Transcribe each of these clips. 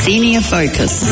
Senior Focus.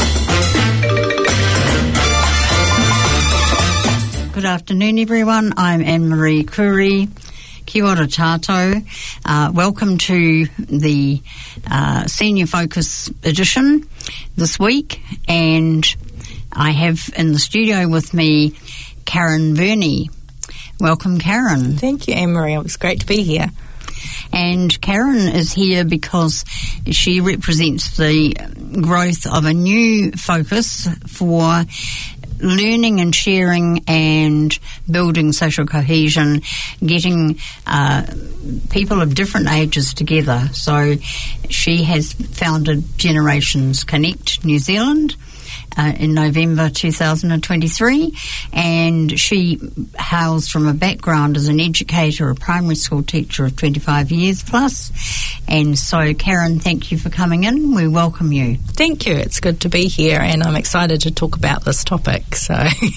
Good afternoon, everyone. I'm Anne-Marie Curry. Kia ora tātou. Welcome to the Senior Focus edition this week, and I have in the studio with me Karen Verney. Welcome, Karen. Thank you, Anne-Marie. It was great to be here. And Karen is here because she represents the growth of a new focus for learning and sharing and building social cohesion, getting people of different ages together. So she has founded Generations Connect New Zealand in November 2023, and she hails from a background as an educator, a primary school teacher of 25 years plus. And so, Karen, thank you for coming in. We welcome you. Thank you. It's good to be here, and I'm excited to talk about this topic. So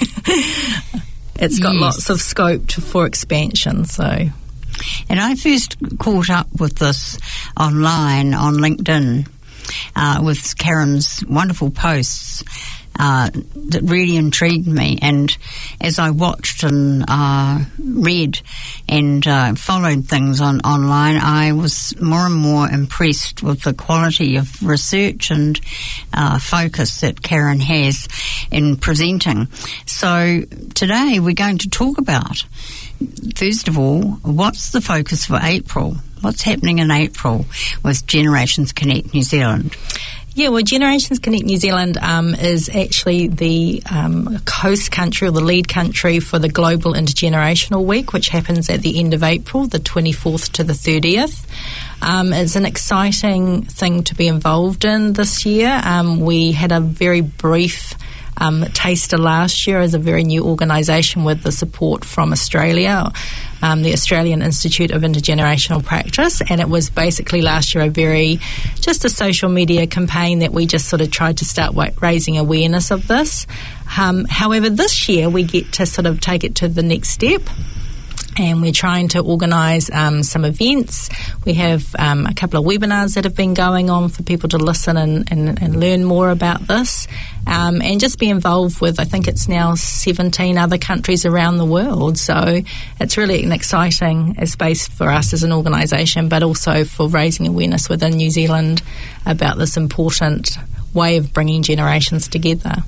it's got lots of scope for expansion. So. And I first caught up with this online on LinkedIn with Karen's wonderful posts that really intrigued me. And as I watched and read and followed things online, I was more and more impressed with the quality of research and focus that Karen has in presenting. So today we're going to talk about, first of all, what's the focus for April? What's happening in April with Generations Connect New Zealand? Yeah, well, Generations Connect New Zealand is actually the host country or the lead country for the Global Intergenerational Week, which happens at the end of April, the 24th to the 30th. It's an exciting thing to be involved in this year. We had a very brief taster last year as a very new organisation with the support from Australia, the Australian Institute of Intergenerational Practice, and it was basically last year just a social media campaign that we just sort of tried to start raising awareness of this. However, this year we get to sort of take it to the next step, and we're trying to organise some events. We have a couple of webinars that have been going on for people to listen and learn more about this, and just be involved with, I think it's now 17 other countries around the world. So it's really an exciting space for us as an organisation, but also for raising awareness within New Zealand about this important way of bringing generations together.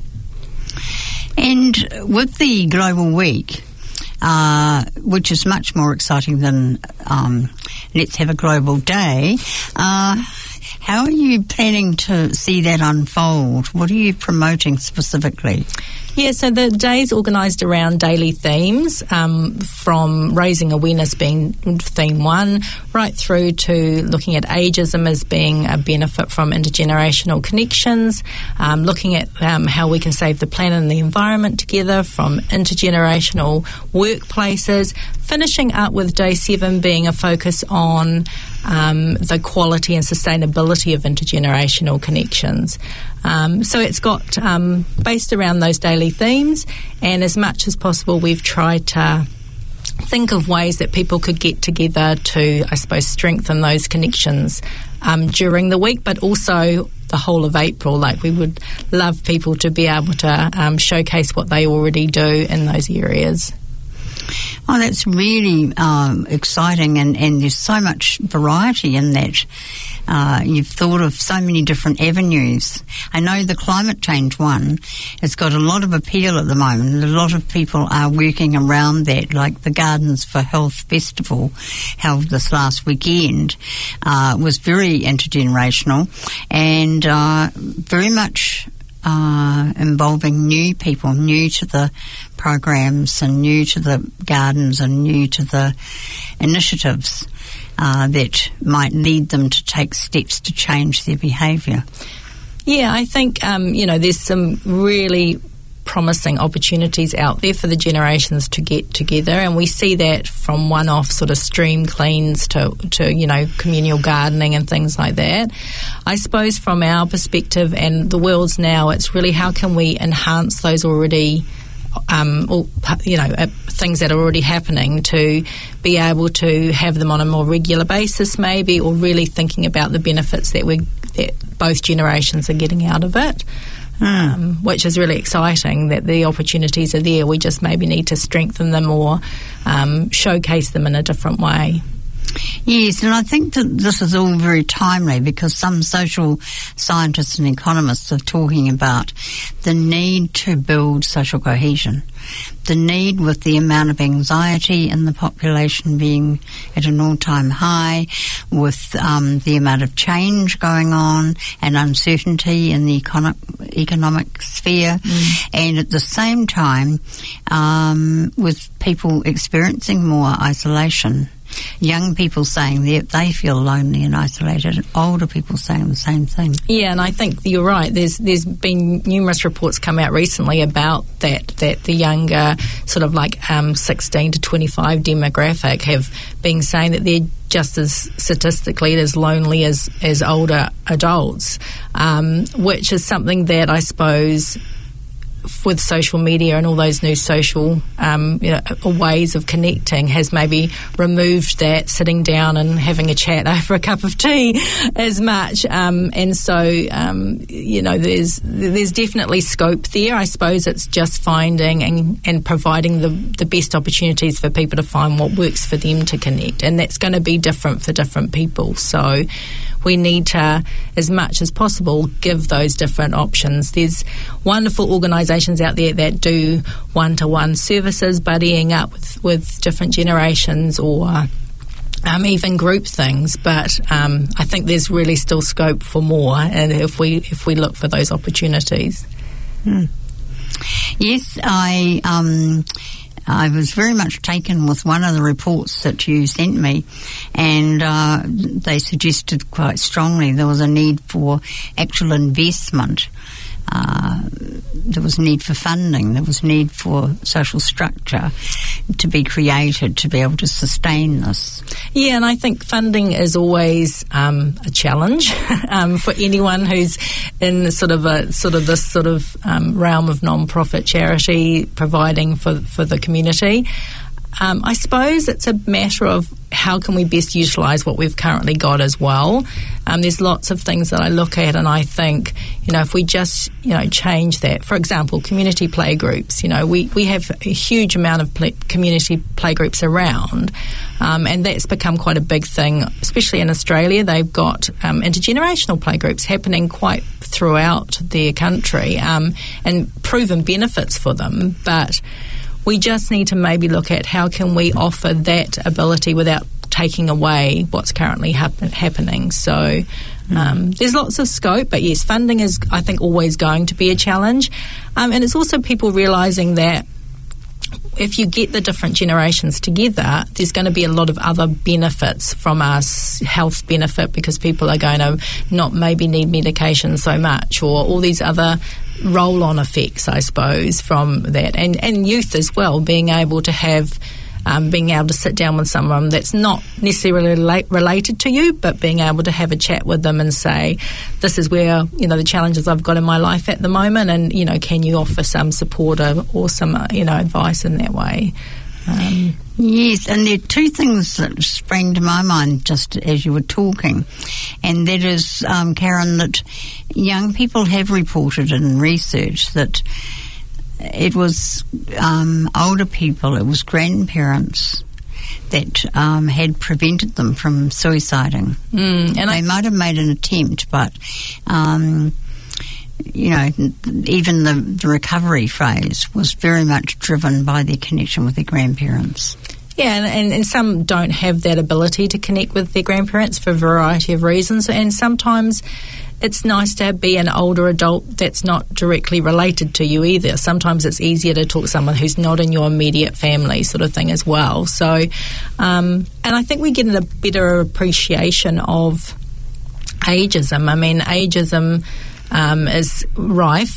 And with the Global Week, which is much more exciting than Let's Have a Global Day, how are you planning to see that unfold? What are you promoting specifically? Yeah, so the day is organised around daily themes, from raising awareness being theme one, right through to looking at ageism as being a benefit from intergenerational connections, looking at how we can save the planet and the environment together from intergenerational workplaces, finishing up with day 7 being a focus on the quality and sustainability of intergenerational connections. So it's got based around those daily themes, and as much as possible we've tried to think of ways that people could get together to, I suppose, strengthen those connections during the week, but also the whole of April. Like, we would love people to be able to showcase what they already do in those areas. Oh, that's really exciting, and there's so much variety in that. You've thought of so many different avenues. I know the climate change one has got a lot of appeal at the moment. A lot of people are working around that, like the Gardens for Health Festival held this last weekend was very intergenerational and very much involving new people, new to the programs and new to the gardens and new to the initiatives that might lead them to take steps to change their behaviour. Yeah, I think, there's some really promising opportunities out there for the generations to get together, and we see that from one-off sort of stream cleans to communal gardening and things like that. I suppose from our perspective and the world's now, it's really how can we enhance those already things that are already happening, to be able to have them on a more regular basis maybe, or really thinking about the benefits that both generations are getting out of it. Which is really exciting, that the opportunities are there. We just maybe need to strengthen them or showcase them in a different way. Yes, and I think that this is all very timely, because some social scientists and economists are talking about the need to build social cohesion. The need, with the amount of anxiety in the population being at an all-time high, with the amount of change going on and uncertainty in the economic sphere, and at the same time with people experiencing more isolation. Young people saying that they feel lonely and isolated, and older people saying the same thing. Yeah, and I think you're right. There's been numerous reports come out recently about that the younger sort of 16 to 25 demographic have been saying that they're just as statistically as lonely as older adults, which is something that I suppose with social media and all those new social ways of connecting has maybe removed that sitting down and having a chat over a cup of tea as much, and so there's definitely scope there. I suppose it's just finding and providing the best opportunities for people to find what works for them to connect, and that's going to be different for different people. So we need to, as much as possible, give those different options. There's wonderful organisations out there that do one-to-one services, buddying up with different generations, or even group things. But I think there's really still scope for more, and if we look for those opportunities. Yes, I was very much taken with one of the reports that you sent me, and they suggested quite strongly there was a need for actual investment. There was need for funding. There was need for social structure to be created to be able to sustain this. Yeah, and I think funding is always a challenge for anyone who's in this realm of non-profit charity providing for the community. I suppose it's a matter of how can we best utilise what we've currently got as well. There's lots of things that I look at and I think, if we just, change that. For example, community playgroups. We have a huge amount of community playgroups around, and that's become quite a big thing, especially in Australia. They've got intergenerational playgroups happening quite throughout their country, and proven benefits for them, but we just need to maybe look at how can we offer that ability without taking away what's currently happening. So there's lots of scope, but yes, funding is, I think, always going to be a challenge. And it's also people realising that if you get the different generations together, there's going to be a lot of other benefits from us, health benefit, because people are going to not maybe need medication so much, or all these other roll-on effects, I suppose, from that. And youth as well, being able to sit down with someone that's not necessarily related to you, but being able to have a chat with them and say, this is where, the challenges I've got in my life at the moment, and, can you offer some support or some, advice in that way? Yes, and there are two things that sprang to my mind just as you were talking, and that is, Karen, that young people have reported in research that it was older people, it was grandparents that had prevented them from suiciding. And they might have made an attempt, but even the recovery phase was very much driven by their connection with their grandparents. Yeah, and some don't have that ability to connect with their grandparents for a variety of reasons, and sometimes it's nice to be an older adult that's not directly related to you either. Sometimes it's easier to talk to someone who's not in your immediate family, sort of thing as well. So, and I think we get a better appreciation of ageism. I mean, ageism is rife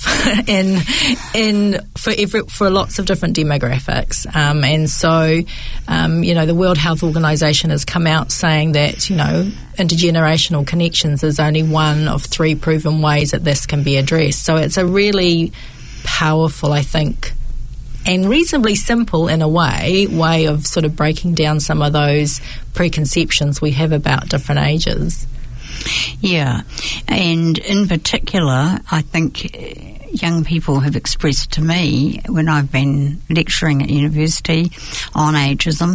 for lots of different demographics, and so the World Health Organization has come out saying that intergenerational connections is only one of 3 proven ways that this can be addressed. So it's a really powerful, I think, and reasonably simple in a way of sort of breaking down some of those preconceptions we have about different ages. Yeah, and in particular, I think young people have expressed to me when I've been lecturing at university on ageism,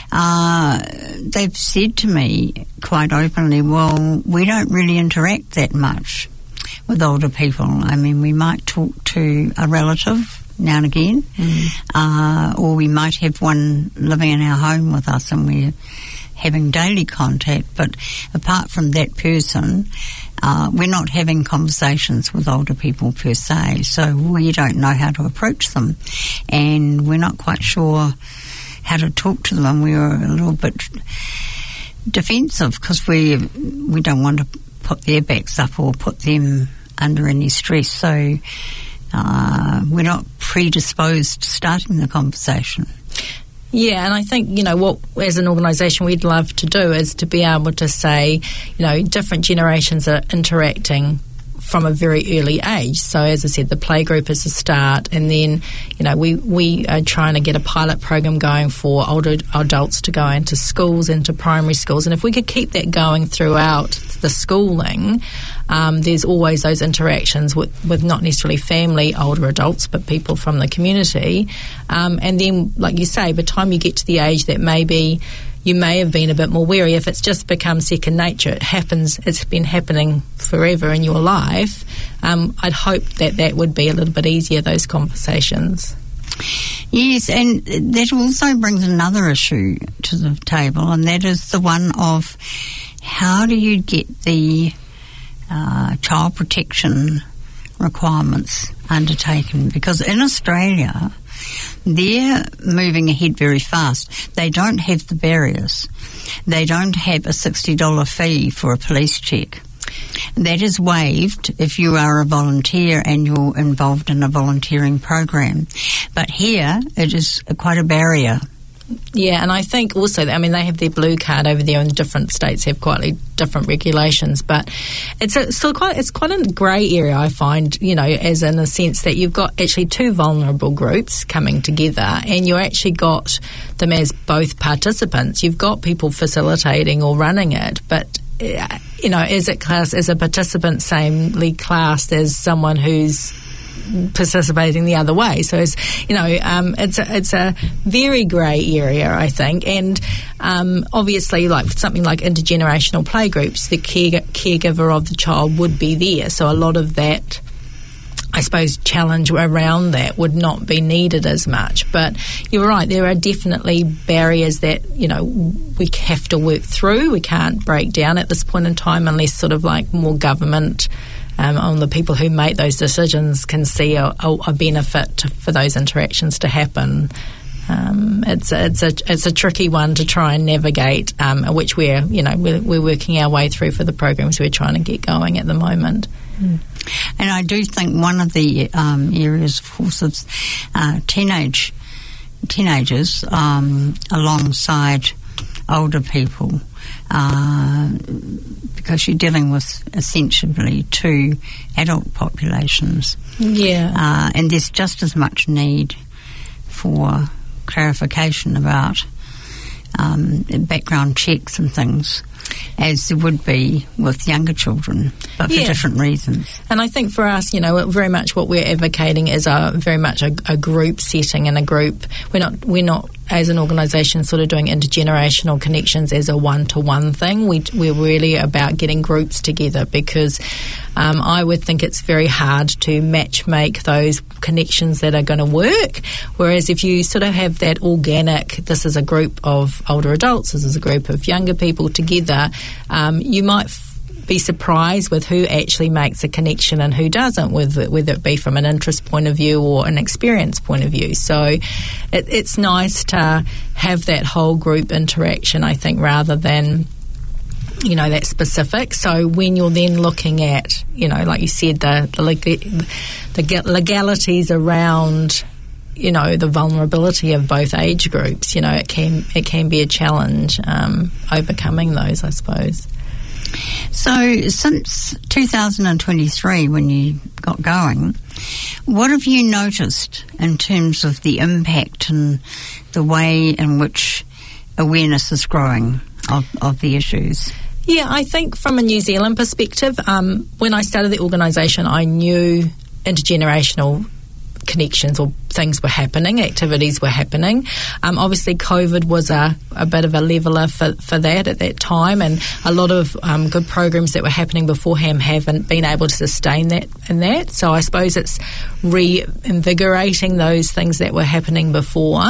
they've said to me quite openly, well, we don't really interact that much with older people. I mean, we might talk to a relative now and again, or we might have one living in our home with us and we're having daily contact, but apart from that person, we're not having conversations with older people per se, so we don't know how to approach them, and we're not quite sure how to talk to them. We're a little bit defensive because we don't want to put their backs up or put them under any stress, so we're not predisposed to starting the conversation. Yeah, and I think, you know, what as an organisation we'd love to do is to be able to say, you know, different generations are interacting from a very early age. So as I said, the playgroup is a start, and then, you know, we are trying to get a pilot program going for older adults to go into schools, into primary schools, and if we could keep that going throughout the schooling, there's always those interactions with not necessarily family older adults, but people from the community, and then, like you say, by the time you get to the age that maybe you may have been a bit more wary, if it's just become second nature, it happens, it's been happening forever in your life, I'd hope that would be a little bit easier, those conversations. Yes, and that also brings another issue to the table, and that is the one of how do you get the child protection requirements undertaken? Because in Australia, they're moving ahead very fast. They don't have the barriers. They don't have a $60 fee for a police check. That is waived if you are a volunteer and you're involved in a volunteering program. But here, it is quite a barrier. Yeah, and I think also, I mean, they have their blue card over there, and different states have quite different regulations, but it's quite a grey area, I find, you know, as in the sense that you've got actually two vulnerable groups coming together, and you actually got them as both participants. You've got people facilitating or running it, but you know, is it classed as a participant samely classed as someone who's participating the other way? So it's, you know, it's a very grey area, I think, and obviously, like something like intergenerational playgroups, the caregiver of the child would be there, so a lot of that, I suppose, challenge around that would not be needed as much. But you're right, there are definitely barriers that, you know, we have to work through. We can't break down at this point in time unless sort of like more government on the people who make those decisions can see a benefit for those interactions to happen. It's a tricky one to try and navigate, which we're working our way through for the programs we're trying to get going at the moment. And I do think one of the areas, of course, is teenagers alongside older people, because you're dealing with essentially two adult populations. Yeah. And there's just as much need for clarification about background checks and things as there would be with younger children, but for different reasons. And I think for us, you know, very much what we're advocating is very much a group setting, and a group. We're not as an organisation sort of doing intergenerational connections as a one-to-one thing. We're really about getting groups together, because I would think it's very hard to match-make those connections that are going to work, whereas if you sort of have that organic, this is a group of older adults, this is a group of younger people together, you might be surprised with who actually makes a connection and who doesn't, whether it be from an interest point of view or an experience point of view. So it's nice to have that whole group interaction, I think, rather than, you know, that specific. So when you're then looking at, you know, like you said, the legalities around, you know, the vulnerability of both age groups, you know, it can be a challenge overcoming those, I suppose. So since 2023, when you got going, what have you noticed in terms of the impact and the way in which awareness is growing of the issues? Yeah, I think from a New Zealand perspective, when I started the organisation, I knew intergenerational connections or things were happening, activities were happening. Obviously, COVID was a bit of a leveller for that at that time, and a lot of good programs that were happening beforehand haven't been able to sustain that. So I suppose it's reinvigorating those things that were happening before.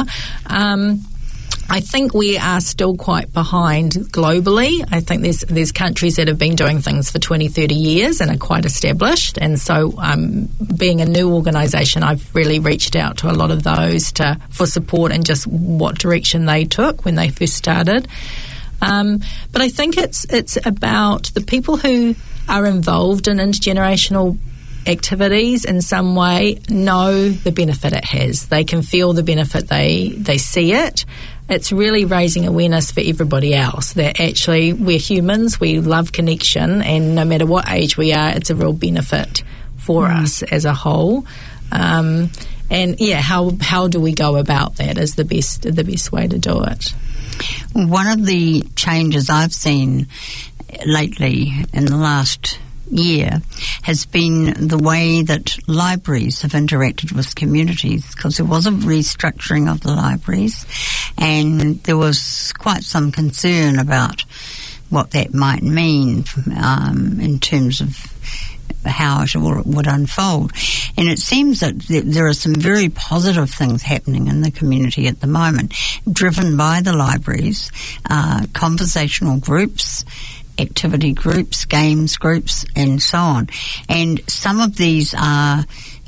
I think we are still quite behind globally. I think there's countries that have been doing things for 20, 30 years and are quite established. And so being a new organisation, I've really reached out to a lot of those for support and just what direction they took when they first started. But I think it's about the people who are involved in intergenerational activities in some way know the benefit it has. They can feel the benefit, they see it. It's really raising awareness for everybody else that actually we're humans, we love connection, and no matter what age we are, it's a real benefit for us as a whole. And yeah, how do we go about that is the best way to do it. One of the changes I've seen lately in the last year has been the way that libraries have interacted with communities, because there was a restructuring of the libraries and there was quite some concern about what that might mean in terms of how it would unfold. And it seems that there are some very positive things happening in the community at the moment, driven by the libraries, conversational groups, activity groups, games groups, and so on. And some of these are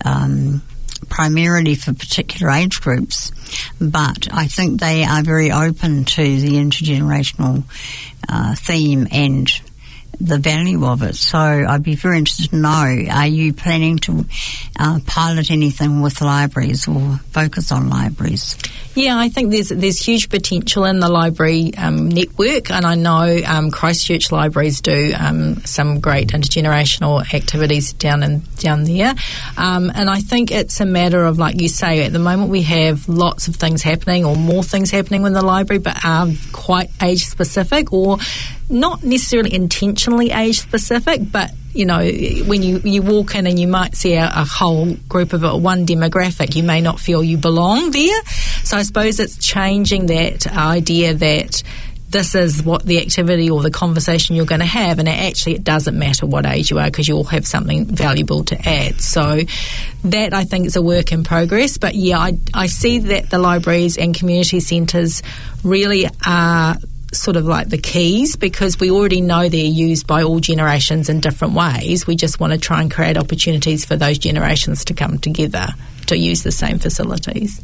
primarily for particular age groups, but I think they are very open to the intergenerational theme and the value of it. So I'd be very interested to know, are you planning to pilot anything with libraries or focus on libraries? Yeah, I think there's huge potential in the library network, and I know Christchurch libraries do some great intergenerational activities down there. And I think it's a matter of, like you say, at the moment we have lots of things happening, or more things happening in the library, but are quite age specific, or not necessarily intentionally age specific, but you know, when you walk in and you might see a whole group of one demographic, you may not feel you belong there. So I suppose it's changing that idea that this is what the activity or the conversation you're going to have, and it doesn't matter what age you are, because you all have something valuable to add. So that, I think, is a work in progress. But yeah, I see that the libraries and community centres really are sort of like the keys, because we already know they're used by all generations in different ways. We just want to try and create opportunities for those generations to come together to use the same facilities.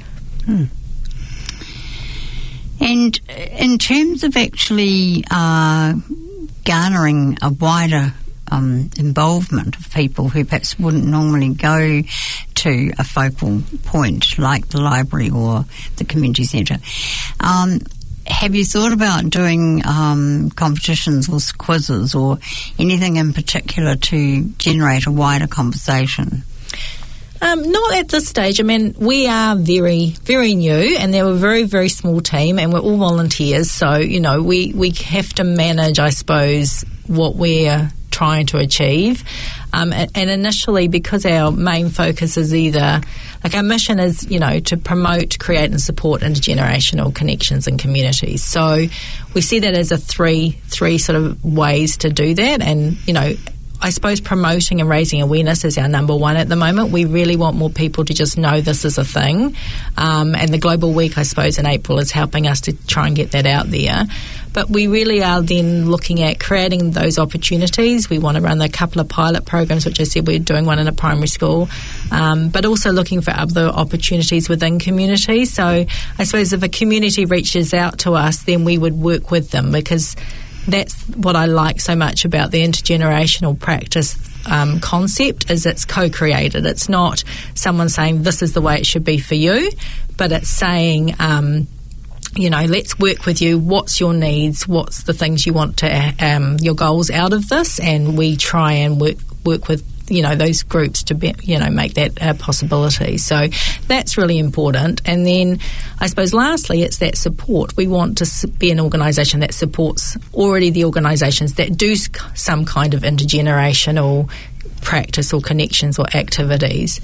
And in terms of actually garnering a wider involvement of people who perhaps wouldn't normally go to a focal point like the library or the community centre, have you thought about doing competitions or quizzes or anything in particular to generate a wider conversation? Not at this stage. I mean, we are very, very new, and they're a very, very small team, and we're all volunteers. So, you know, we have to manage, I suppose, what we're trying to achieve. And initially, because our main focus is our mission is, you know, to promote, create and support intergenerational connections and communities. So we see that as a three sort of ways to do that. And, you know, I suppose promoting and raising awareness is our number one at the moment. We really want more people to just know this is a thing. And the Global Week, I suppose, in April is helping us to try and get that out there. But we really are then looking at creating those opportunities. We want to run a couple of pilot programs, which I said we're doing one in a primary school, but also looking for other opportunities within communities. So I suppose if a community reaches out to us, then we would work with them, because that's what I like so much about the intergenerational practice concept, is it's co-created. It's not someone saying this is the way it should be for you, but it's saying let's work with you. What's your needs? What's the things you want to, your goals out of this? And we try and work with, those groups to be, make that a possibility. So that's really important. And then I suppose lastly, it's that support. We want to be an organisation that supports already the organisations that do some kind of intergenerational practice or connections or activities.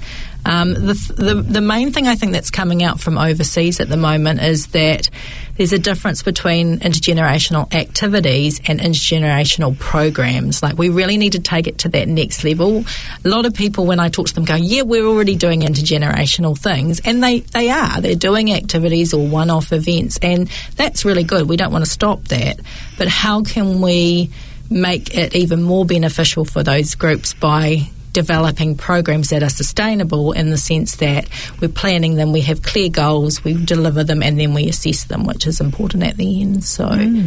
The main thing I think that's coming out from overseas at the moment is that there's a difference between intergenerational activities and intergenerational programs. Like, we really need to take it to that next level. A lot of people, when I talk to them, go, yeah, we're already doing intergenerational things. And they are. They're doing activities or one-off events. And that's really good. We don't want to stop that. But how can we make it even more beneficial for those groups by developing programs that are sustainable, in the sense that we're planning them, we have clear goals, we deliver them, and then we assess them, which is important at the end. So,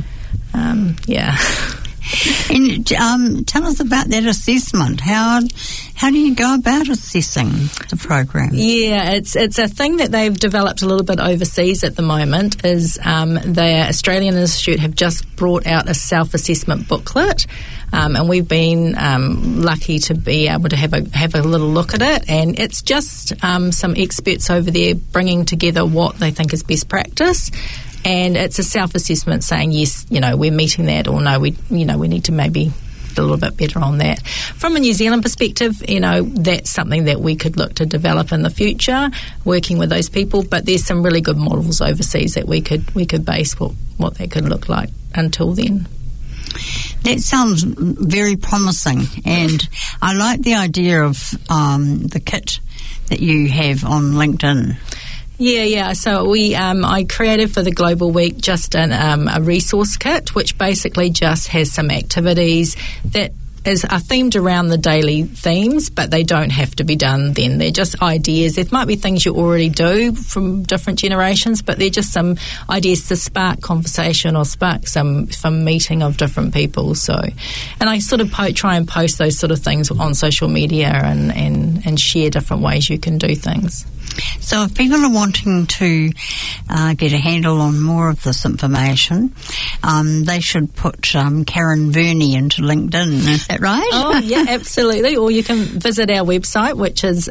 yeah. And tell us about that assessment. How do you go about assessing the program? Yeah, it's a thing that they've developed a little bit overseas at the moment. Is the Australian Institute have just brought out a self-assessment booklet, and we've been lucky to be able to have a little look at it. And it's just some experts over there bringing together what they think is best practice. And it's a self-assessment saying, yes, we're meeting that, or no, we need to maybe do a little bit better on that. From a New Zealand perspective, that's something that we could look to develop in the future, working with those people. But there's some really good models overseas that we could base what that could look like until then. That sounds very promising, and I like the idea of the kit that you have on LinkedIn. Yeah. So I created for the Global Week just a resource kit, which basically just has some activities that are themed around the daily themes, but they don't have to be done then. They're just ideas. There might be things you already do from different generations, but they're just some ideas to spark conversation or spark some meeting of different people. So, and I sort of try and post those sort of things on social media and share different ways you can do things. So if people are wanting to get a handle on more of this information, they should put Karen Verney into LinkedIn. Is that right? Oh, yeah, absolutely. Or you can visit our website, which is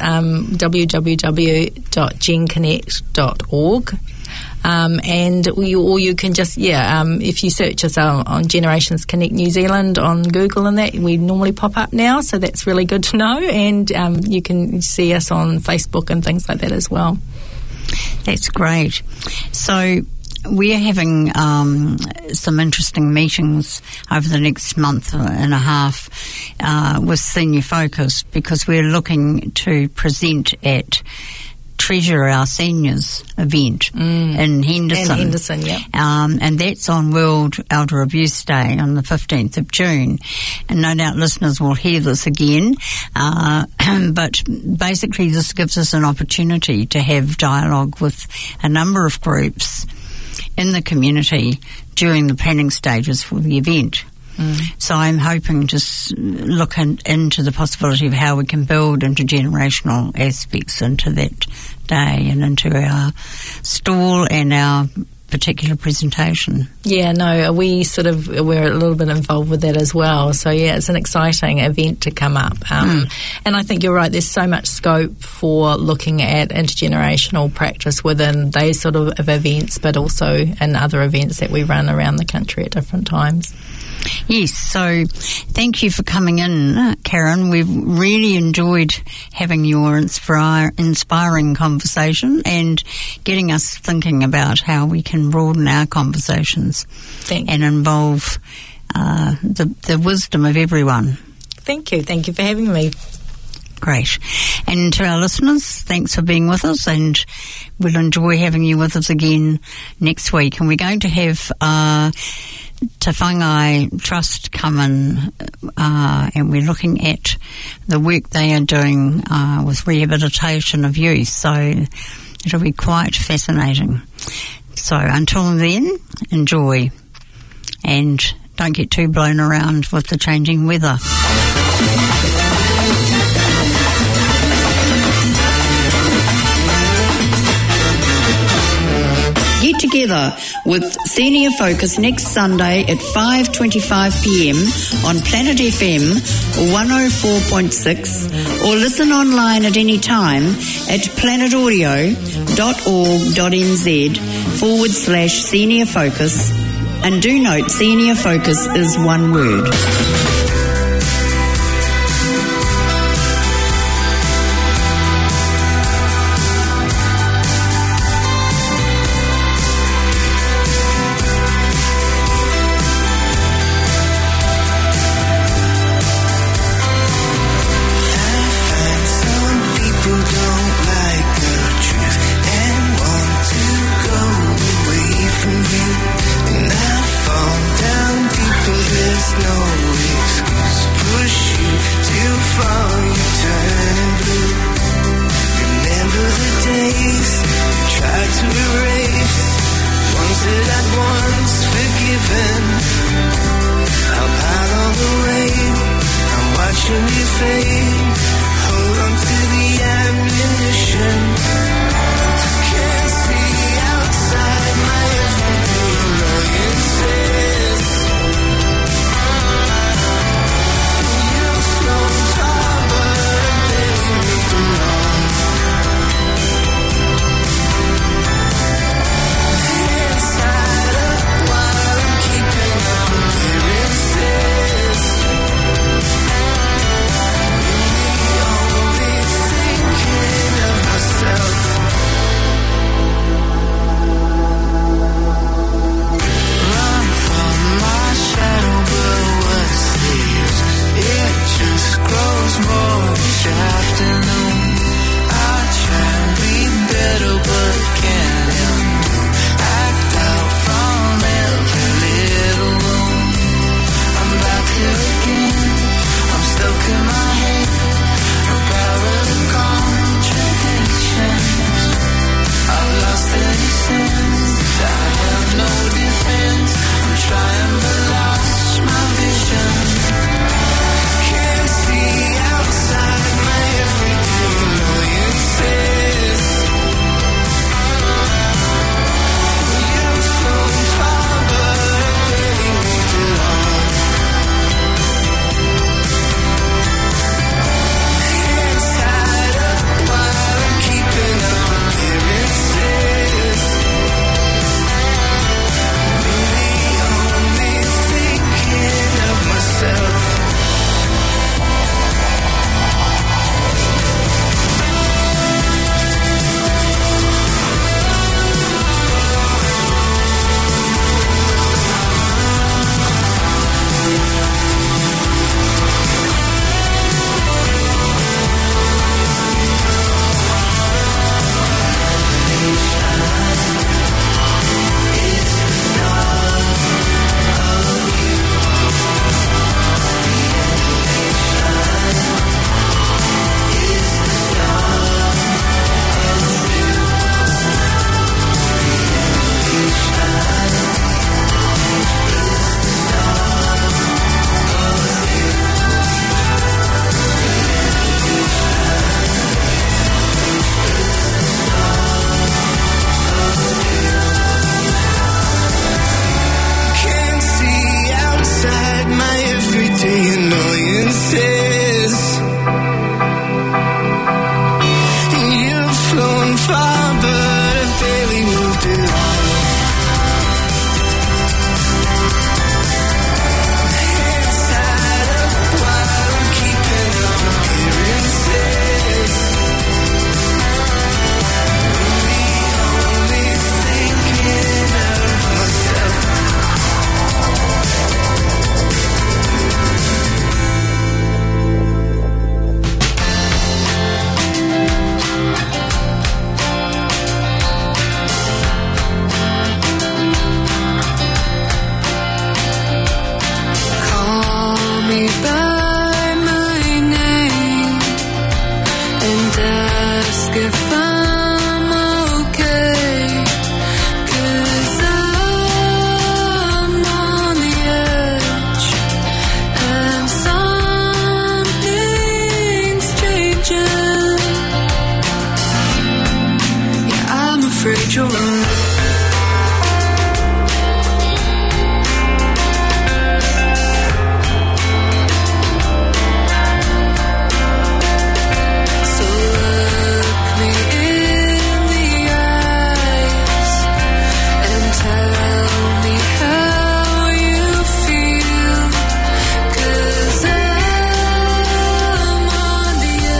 www.genconnect.org. Or you can just, if you search us on Generations Connect New Zealand on Google and that, we normally pop up now, so that's really good to know. And you can see us on Facebook and things like that as well. That's great. So we're having some interesting meetings over the next month and a half with Senior Focus, because we're looking to present at Treasure Our Seniors event in Henderson. Yeah. And that's on World Elder Abuse Day on the 15th of June. And no doubt listeners will hear this again. But basically this gives us an opportunity to have dialogue with a number of groups in the community during the planning stages for the event. So I'm hoping to look into the possibility of how we can build intergenerational aspects into that day and into our stall and our particular presentation. Yeah, no, we're a little bit involved with that as well. So yeah, it's an exciting event to come up. And I think you're right, there's so much scope for looking at intergenerational practice within those sort of events, but also in other events that we run around the country at different times. Yes, so thank you for coming in, Karen. We've really enjoyed having your inspiring conversation and getting us thinking about how we can broaden our conversations and involve the wisdom of everyone. Thank you. Thank you for having me. Great. And to our listeners, thanks for being with us, and we'll enjoy having you with us again next week. And we're going to have Te Whangai Trust come in, and we're looking at the work they are doing with rehabilitation of youth. So it'll be quite fascinating. So until then, enjoy, and don't get too blown around with the changing weather. Get together with Senior Focus next Sunday at 5:25pm on Planet FM 104.6 or listen online at any time at planetaudio.org.nz/Senior Focus. And do note, Senior Focus is one word. Watching you fade.